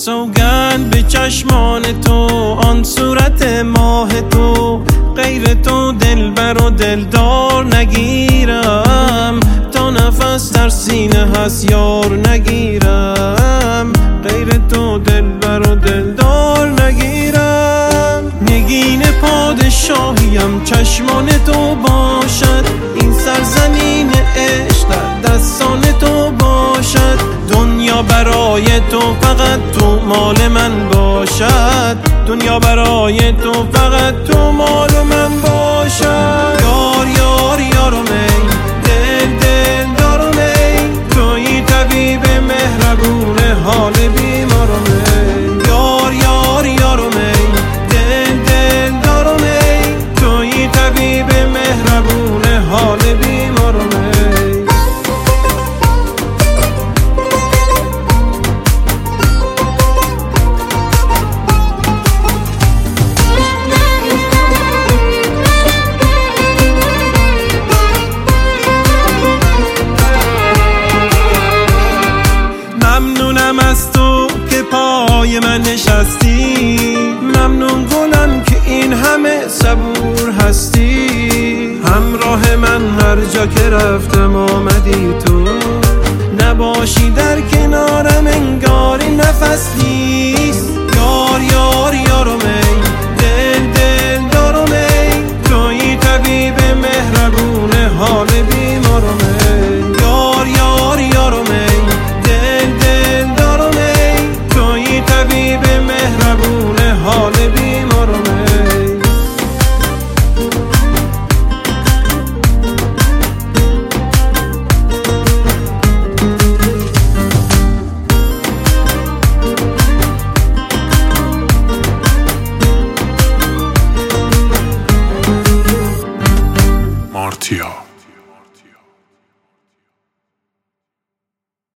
سوگند به چشمان تو، آن صورت ماه تو، غیر تو دلبر و دلدار نگیرم، تا نفس در سینه هست یار نگیرم، غیر تو دلبر و دلدار نگیرم. نگین پادشاهیم چشمان تو باشد، این سرزمین عشق در دستان تو باشد، دنیا برای تو فقط تو مال من باشد، دنیا برای تو فقط تو مال من باشد. یار یار یارم ای، دل دل دارم ای، تویی طبیب مهربون حال بیمارم ای. یار یار یارم ای، دل دل دارم ای، تویی طبیب مهربون حال بیمارم ای. ممنونم از تو که پای من نشستی، ممنون گلم که این همه صبور هستی، همراه من هر جا که رفتم آمدی تو، نباشی در کنارم انگار نفس نیست. یار یار یارم ای، دل دل دارم ای، تویی طبیب مهربون حال بیمارم ای. یار یار یارم ای، دل دل دارم ای، تویی طبیب مهربون حال بیمارم ای. مارتیا